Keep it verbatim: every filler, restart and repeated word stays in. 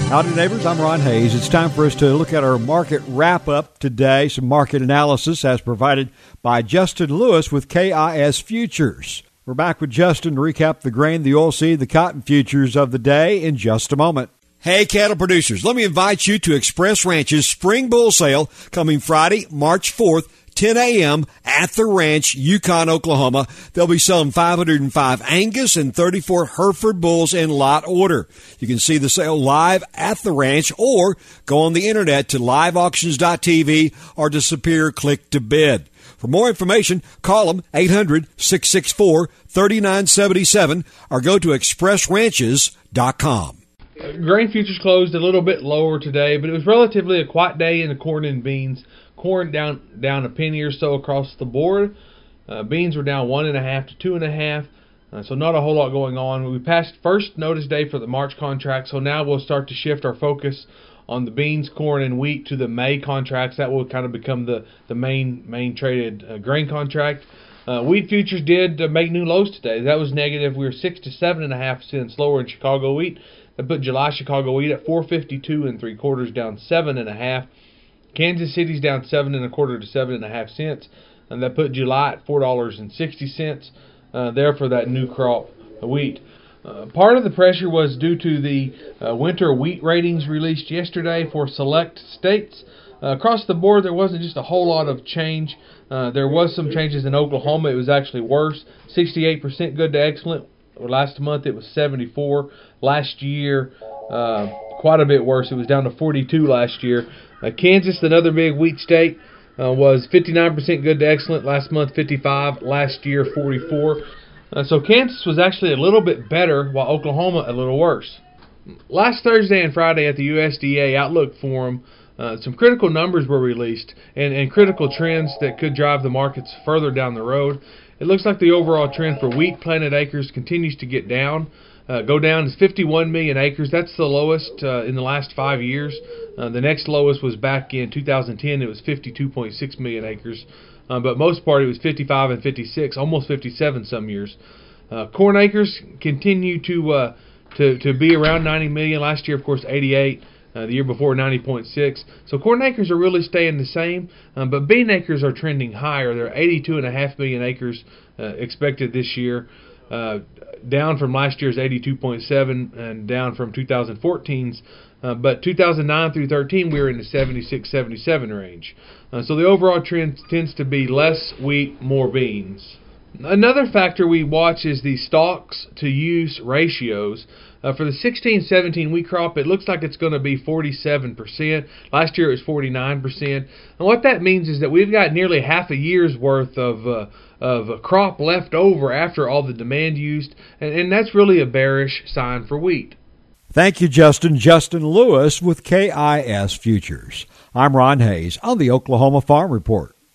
Howdy, neighbors. I'm Ron Hayes. It's time for us to look at our market wrap-up today. Some market analysis as provided by Justin Lewis with K I S Futures. We're back with Justin to recap the grain, the oilseed, the cotton futures of the day in just a moment. Hey, cattle producers, let me invite you to Express Ranch's Spring Bull Sale coming Friday, March fourth, ten a.m. at the ranch, Yukon, Oklahoma. They'll be selling five hundred five Angus and thirty-four Hereford bulls in lot order. You can see the sale live at the ranch or go on the internet to live auctions dot t v or to Superior Click to Bid. For more information, call them eight hundred, six six four, three nine seven seven or go to express ranches dot com. Uh, grain futures closed a little bit lower today, but it was relatively a quiet day in the corn and beans. Corn down down a penny or so across the board. Uh, beans were down one and a half to two and a half, uh, so not a whole lot going on. We passed first notice day for the March contract, so now we'll start to shift our focus on the beans, corn, and wheat to the May contracts. That will kind of become the the main main traded uh, grain contract. Uh, wheat futures did uh, make new lows today. That was negative. We were six to seven and a half cents lower in Chicago wheat. That put July Chicago wheat at four fifty two and three quarters, down seven and a half. Kansas City's down seven and a quarter to seven and a half cents, and that put July at four dollars and sixty cents. Uh, there for that new crop wheat. Uh, part of the pressure was due to the uh, winter wheat ratings released yesterday for select states. Uh, across the board, there wasn't just a whole lot of change. Uh, there was some changes in Oklahoma. It was actually worse, sixty-eight percent good to excellent. Last month it was seventy-four. Last year, uh, quite a bit worse. It was down to forty-two last year. Uh, Kansas, another big wheat state, uh, was fifty-nine percent good to excellent. Last month, fifty-five. Last year, forty-four. Uh, so Kansas was actually a little bit better, while Oklahoma a little worse. Last Thursday and Friday at the U S D A Outlook Forum, uh, some critical numbers were released and, and critical trends that could drive the markets further down the road. It looks like the overall trend for wheat planted acres continues to get down. Uh, go down is fifty-one million acres. That's the lowest uh, in the last five years. Uh, the next lowest was back in two thousand ten. It was fifty-two point six million acres. Uh, but most part it was fifty-five and fifty-six, almost fifty-seven some years. Uh, corn acres continue to uh, to to be around ninety million. Last year, of course, eighty-eight. Uh, the year before, ninety point six. So corn acres are really staying the same, um, but bean acres are trending higher. There are eighty-two point five million acres uh, expected this year, uh, down from last year's eighty-two point seven and down from two thousand fourteen's. Uh, but two thousand nine through thirteen, we were in the seventy-six, seventy-seven range. Uh, so the overall trend tends to be less wheat, more beans. Another factor we watch is the stocks to use ratios. Uh, for the sixteen seventeen wheat crop, it looks like it's going to be forty-seven percent. Last year it was forty-nine percent. And what that means is that we've got nearly half a year's worth of uh, of a crop left over after all the demand used, and, and that's really a bearish sign for wheat. Thank you, Justin. Justin Lewis with K I S Futures. I'm Ron Hayes on the Oklahoma Farm Report.